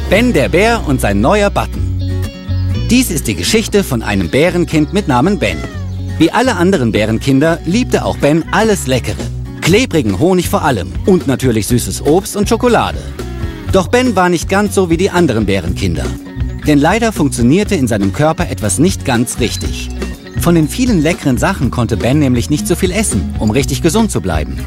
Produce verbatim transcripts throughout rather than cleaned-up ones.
Ben der Bär und sein neuer Button. Dies ist die Geschichte von einem Bärenkind mit Namen Ben. Wie alle anderen Bärenkinder liebte auch Ben alles Leckere. Klebrigen Honig vor allem und natürlich süßes Obst und Schokolade. Doch Ben war nicht ganz so wie die anderen Bärenkinder. Denn leider funktionierte in seinem Körper etwas nicht ganz richtig. Von den vielen leckeren Sachen konnte Ben nämlich nicht so viel essen, um richtig gesund zu bleiben.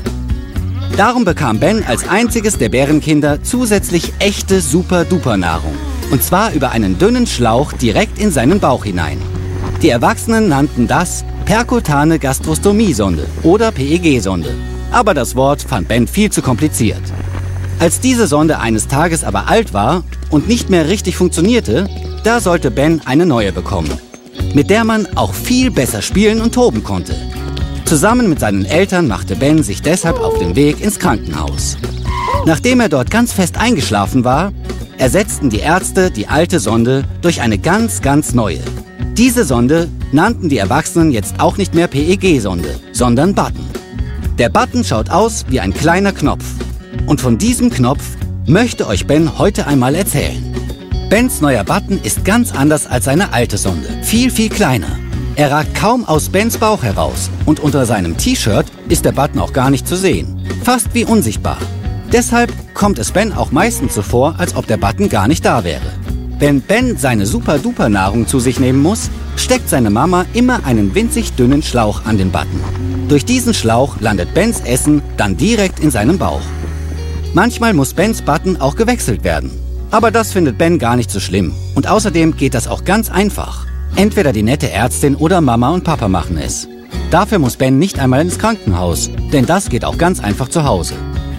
Darum bekam Ben als einziges der Bärenkinder zusätzlich echte Super-Duper-Nahrung. Und zwar über einen dünnen Schlauch direkt in seinen Bauch hinein. Die Erwachsenen nannten das perkutane Gastrostomie-Sonde oder P E G-Sonde. Aber das Wort fand Ben viel zu kompliziert. Als diese Sonde eines Tages aber alt war und nicht mehr richtig funktionierte, da sollte Ben eine neue bekommen, mit der man auch viel besser spielen und toben konnte. Zusammen mit seinen Eltern machte Ben sich deshalb auf den Weg ins Krankenhaus. Nachdem er dort ganz fest eingeschlafen war, ersetzten die Ärzte die alte Sonde durch eine ganz, ganz neue. Diese Sonde nannten die Erwachsenen jetzt auch nicht mehr P E G-Sonde, sondern Button. Der Button schaut aus wie ein kleiner Knopf. Und von diesem Knopf möchte euch Ben heute einmal erzählen. Bens neuer Button ist ganz anders als seine alte Sonde. Viel, viel kleiner. Er ragt kaum aus Bens Bauch heraus und unter seinem T-Shirt ist der Button auch gar nicht zu sehen. Fast wie unsichtbar. Deshalb kommt es Ben auch meistens so vor, als ob der Button gar nicht da wäre. Wenn Ben seine Super-Duper-Nahrung zu sich nehmen muss, steckt seine Mama immer einen winzig dünnen Schlauch an den Button. Durch diesen Schlauch landet Bens Essen dann direkt in seinem Bauch. Manchmal muss Bens Button auch gewechselt werden. Aber das findet Ben gar nicht so schlimm. Und außerdem geht das auch ganz einfach. Entweder die nette Ärztin oder Mama und Papa machen es. Dafür muss Ben nicht einmal ins Krankenhaus, denn das geht auch ganz einfach zu Hause.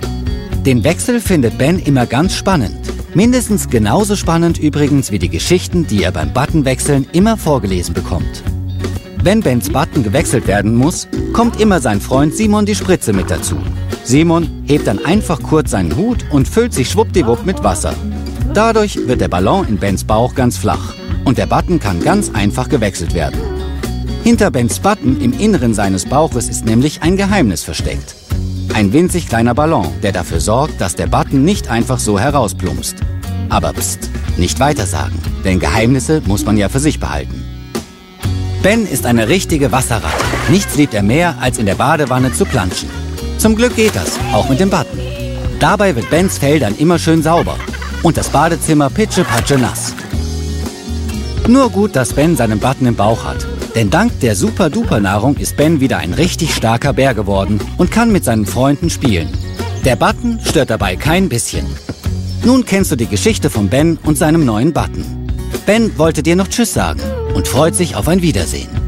Den Wechsel findet Ben immer ganz spannend. Mindestens genauso spannend übrigens wie die Geschichten, die er beim Buttonwechseln immer vorgelesen bekommt. Wenn Bens Button gewechselt werden muss, kommt immer sein Freund Simon die Spritze mit dazu. Simon hebt dann einfach kurz seinen Hut und füllt sich schwuppdiwupp mit Wasser. Dadurch wird der Ballon in Bens Bauch ganz flach und der Button kann ganz einfach gewechselt werden. Hinter Bens Button im Inneren seines Bauches ist nämlich ein Geheimnis versteckt. Ein winzig kleiner Ballon, der dafür sorgt, dass der Button nicht einfach so herausplumpst. Aber pst, nicht weitersagen, denn Geheimnisse muss man ja für sich behalten. Ben ist eine richtige Wasserratte. Nichts liebt er mehr, als in der Badewanne zu planschen. Zum Glück geht das, auch mit dem Button. Dabei wird Bens Fell dann immer schön sauber und das Badezimmer pitschepatsche nass. Nur gut, dass Ben seinen Button im Bauch hat. Denn dank der Super-Duper-Nahrung ist Ben wieder ein richtig starker Bär geworden und kann mit seinen Freunden spielen. Der Button stört dabei kein bisschen. Nun kennst du die Geschichte von Ben und seinem neuen Button. Ben wollte dir noch Tschüss sagen und freut sich auf ein Wiedersehen.